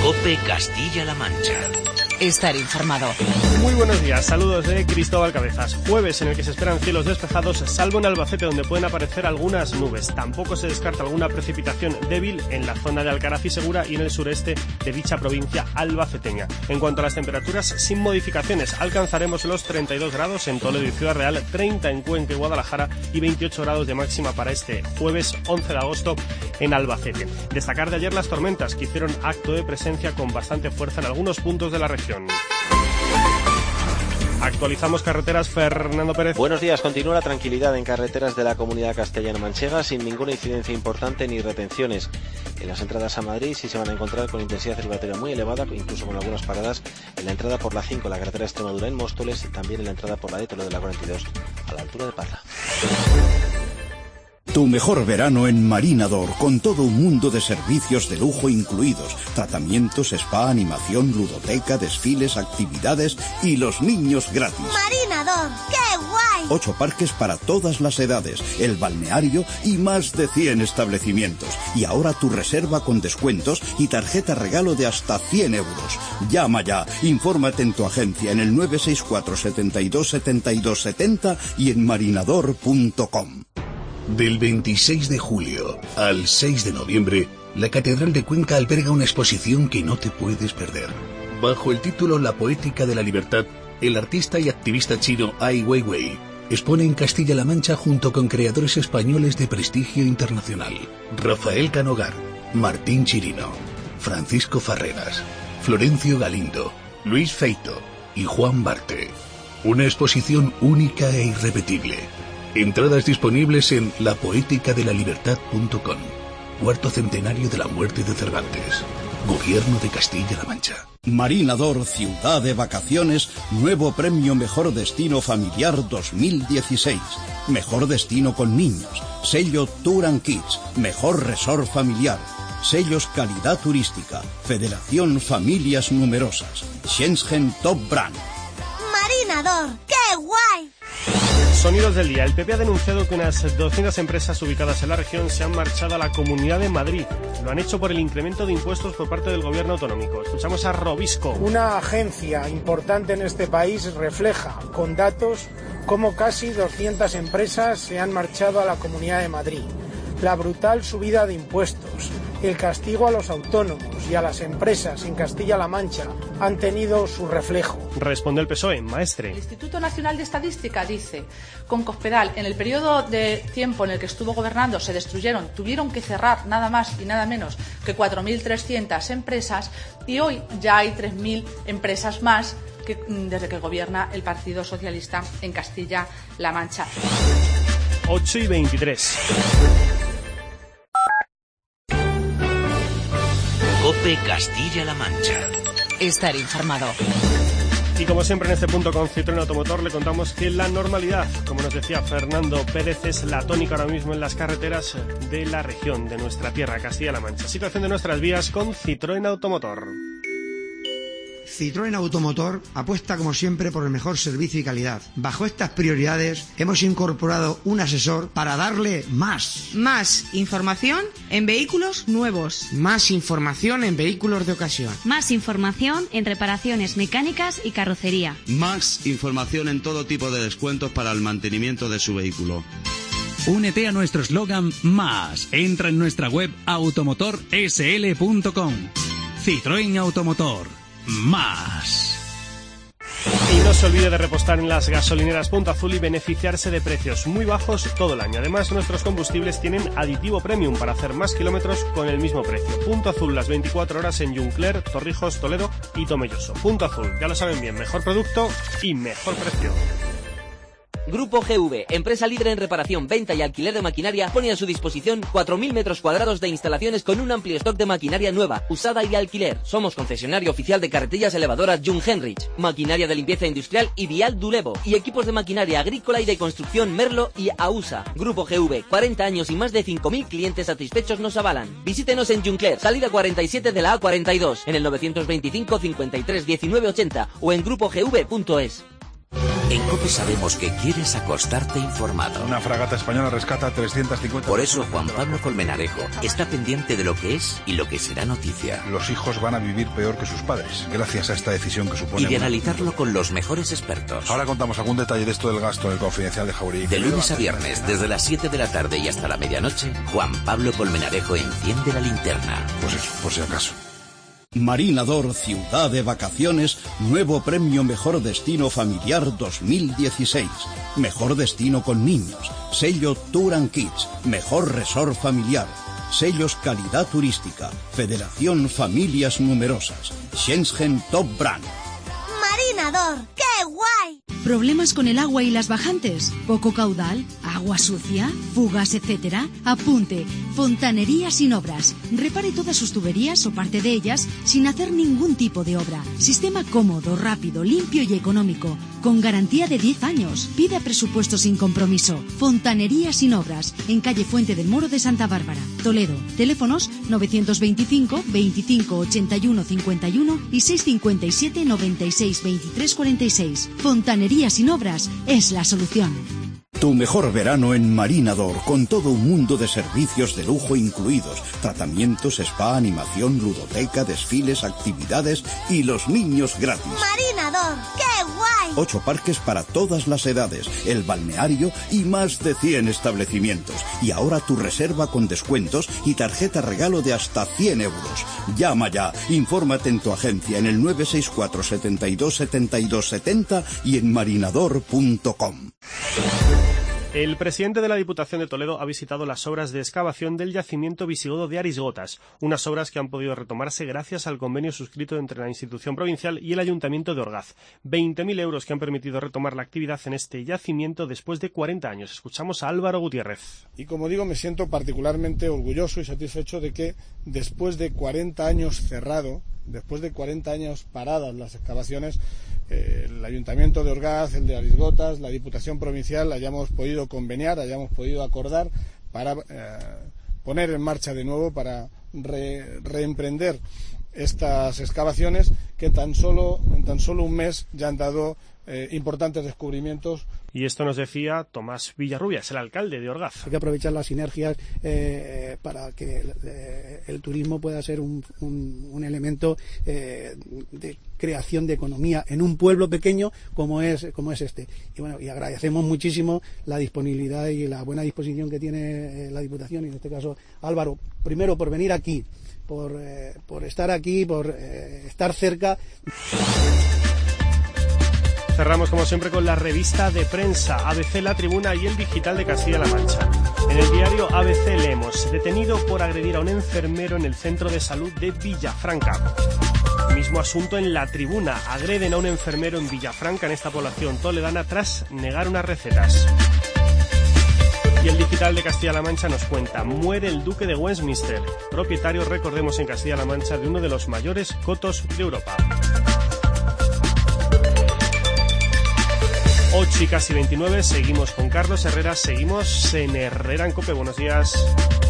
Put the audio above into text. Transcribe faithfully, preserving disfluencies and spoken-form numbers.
COPE Castilla-La Mancha. Estar informado. Muy buenos días, saludos de Cristóbal Cabezas. Jueves en el que se esperan cielos despejados, salvo en Albacete, donde pueden aparecer algunas nubes. Tampoco se descarta alguna precipitación débil en la zona de Alcaraz y Segura y en el sureste de dicha provincia albaceteña. En cuanto a las temperaturas, sin modificaciones, alcanzaremos los treinta y dos grados en Toledo y Ciudad Real, treinta en Cuenca y Guadalajara y veintiocho grados de máxima para este jueves once de agosto en Albacete. Destacar de ayer las tormentas que hicieron acto de presencia con bastante fuerza en algunos puntos de la región. Actualizamos carreteras, Fernando Pérez. Buenos días, continúa la tranquilidad en carreteras de la Comunidad Castellano-Manchega sin ninguna incidencia importante ni retenciones. En las entradas a Madrid sí se van a encontrar con intensidad circulatoria muy elevada, incluso con algunas paradas en la entrada por la cinco, la carretera Extremadura en Móstoles, y también en la entrada por la de Toledo de la cuarenta y dos, a la altura de Parla. Tu mejor verano en Marinador, con todo un mundo de servicios de lujo incluidos. Tratamientos, spa, animación, ludoteca, desfiles, actividades y los niños gratis. Marinador, ¡qué guay! Ocho parques para todas las edades, el balneario y más de cien establecimientos. Y ahora tu reserva con descuentos y tarjeta regalo de hasta cien euros. Llama ya, infórmate en tu agencia en el nueve seis cuatro, setenta y dos, setenta y dos setenta y en marinador punto com. Del veintiséis de julio al seis de noviembre, la Catedral de Cuenca alberga una exposición que no te puedes perder. Bajo el título La Poética de la Libertad, el artista y activista chino Ai Weiwei expone en Castilla-La Mancha junto con creadores españoles de prestigio internacional. Rafael Canogar, Martín Chirino, Francisco Farreras, Florencio Galindo, Luis Feito y Juan Barte. Una exposición única e irrepetible. Entradas disponibles en la poética de la libertad punto com. Cuarto centenario de la muerte de Cervantes. Gobierno de Castilla-La Mancha. Marinador, ciudad de vacaciones, nuevo premio Mejor Destino Familiar dos mil dieciséis. Mejor destino con niños. Sello Tour and Kids. Mejor resort familiar. Sellos Calidad Turística. Federación Familias Numerosas. Shenzhen Top Brand. Marinador, ¡qué guay! Sonidos del día. El P P ha denunciado que unas doscientas empresas ubicadas en la región se han marchado a la Comunidad de Madrid. Lo han hecho por el incremento de impuestos por parte del gobierno autonómico. Escuchamos a Robisco. Una agencia importante en este país refleja con datos cómo casi doscientas empresas se han marchado a la Comunidad de Madrid. La brutal subida de impuestos, el castigo a los autónomos y a las empresas en Castilla-La Mancha han tenido su reflejo. Responde el P S O E, Maestre. El Instituto Nacional de Estadística dice, con Cospedal, en el periodo de tiempo en el que estuvo gobernando se destruyeron, tuvieron que cerrar nada más y nada menos que cuatro mil trescientas empresas y hoy ya hay tres mil empresas más que, desde que gobierna el Partido Socialista en Castilla-La Mancha. ocho y veintitrés. COPE Castilla-La Mancha. Estar informado. Y como siempre en este punto con Citroën Automotor le contamos que la normalidad, como nos decía Fernando Pérez, es la tónica ahora mismo en las carreteras de la región, de nuestra tierra, Castilla-La Mancha. Situación de nuestras vías con Citroën Automotor. Citroën Automotor apuesta como siempre por el mejor servicio y calidad. Bajo estas prioridades hemos incorporado un asesor para darle más. Más información en vehículos nuevos. Más información en vehículos de ocasión. Más información en reparaciones mecánicas y carrocería. Más información en todo tipo de descuentos para el mantenimiento de su vehículo. Únete a nuestro eslogan Más. Entra en nuestra web automotor s l punto com. Citroën Automotor. Más. Y no se olvide de repostar en las gasolineras Punto Azul y beneficiarse de precios muy bajos todo el año. Además, nuestros combustibles tienen aditivo premium para hacer más kilómetros con el mismo precio. Punto Azul las veinticuatro horas en Juncler, Torrijos, Toledo y Tomelloso. Punto Azul, ya lo saben bien, mejor producto y mejor precio. Grupo G V, empresa líder en reparación, venta y alquiler de maquinaria, pone a su disposición cuatro mil metros cuadrados de instalaciones con un amplio stock de maquinaria nueva, usada y alquiler. Somos concesionario oficial de carretillas elevadoras Jungheinrich, maquinaria de limpieza industrial y Vial Dulevo, y equipos de maquinaria agrícola y de construcción Merlo y AUSA. Grupo G V, cuarenta años y más de cinco mil clientes satisfechos nos avalan. Visítenos en Juncler, salida cuarenta y siete de la A cuarenta y dos, en el novecientos veinticinco cincuenta y tres diecinueve ochenta o en grupo g v punto es. En COPE sabemos que quieres acostarte informado. Una fragata española rescata trescientas cincuenta... Por eso Juan Pablo Colmenarejo está pendiente de lo que es y lo que será noticia. Los hijos van a vivir peor que sus padres, gracias a esta decisión que supone... Y de analizarlo con los mejores expertos. Ahora contamos algún detalle de esto del gasto del Confidencial de Jauregui. De lunes a viernes, desde las siete de la tarde y hasta la medianoche, Juan Pablo Colmenarejo enciende la linterna. Pues eso, por si acaso. Marinador Ciudad de Vacaciones, nuevo premio Mejor Destino Familiar dos mil dieciséis. Mejor destino con niños. Sello Tour and Kids. Mejor resort familiar. Sellos Calidad Turística. Federación Familias Numerosas. Shenzhen Top Brand. Marinador, ¡qué guay! ¿Problemas con el agua y las bajantes? ¿Poco caudal? ¿Agua sucia? ¿Fugas, etcétera? Apunte. Fontanería Sin Obras. Repare todas sus tuberías o parte de ellas sin hacer ningún tipo de obra. Sistema cómodo, rápido, limpio y económico. Con garantía de diez años. Pida presupuesto sin compromiso. Fontanería Sin Obras. En calle Fuente del Moro de Santa Bárbara, Toledo. Teléfonos novecientos veinticinco, veinticinco, ochenta y uno, cincuenta y uno y seiscientos cincuenta y siete, noventa y seis, veintitrés, cuarenta y seis. Fontanería Sin Obras es la solución. Tu mejor verano en Marinador, con todo un mundo de servicios de lujo incluidos. Tratamientos, spa, animación, ludoteca, desfiles, actividades y los niños gratis. Marinador, ¡qué guay! Ocho parques para todas las edades, el balneario y más de cien establecimientos. Y ahora tu reserva con descuentos y tarjeta regalo de hasta cien euros. Llama ya, infórmate en tu agencia en el nueve seis cuatro, setenta y dos, setenta y dos, setenta y en marinador punto com. El presidente de la Diputación de Toledo ha visitado las obras de excavación del yacimiento visigodo de Arisgotas, unas obras que han podido retomarse gracias al convenio suscrito entre la institución provincial y el Ayuntamiento de Orgaz. veinte mil euros que han permitido retomar la actividad en este yacimiento después de cuarenta años. Escuchamos a Álvaro Gutiérrez. Y como digo, me siento particularmente orgulloso y satisfecho de que después de cuarenta años cerrado, después de cuarenta años paradas las excavaciones, eh, el Ayuntamiento de Orgaz, el de Arisgotas, la Diputación Provincial hayamos podido conveniar, hayamos podido acordar para eh, poner en marcha de nuevo, para re, reemprender estas excavaciones que tan solo, en tan solo un mes ya han dado eh, importantes descubrimientos. Y esto nos decía Tomás Villarrubias, el alcalde de Orgaz. Hay que aprovechar las sinergias eh, para que eh, el turismo pueda ser un, un, un elemento eh, de creación de economía en un pueblo pequeño como es como es este. Y bueno, y agradecemos muchísimo la disponibilidad y la buena disposición que tiene eh, la Diputación, y en este caso Álvaro, primero por venir aquí, por, eh, por estar aquí, por eh, estar cerca. Cerramos como siempre con la revista de prensa A B C, La Tribuna y el Digital de Castilla-La Mancha. En el diario A B C leemos: detenido por agredir a un enfermero en el centro de salud de Villafranca. Mismo asunto en La Tribuna: agreden a un enfermero en Villafranca, en esta población toledana, tras negar unas recetas. Y el Digital de Castilla-La Mancha nos cuenta: muere el duque de Westminster, propietario, recordemos, en Castilla-La Mancha de uno de los mayores cotos de Europa. ocho y casi veintinueve, seguimos con Carlos Herrera, seguimos en Herrera en COPE. Buenos días.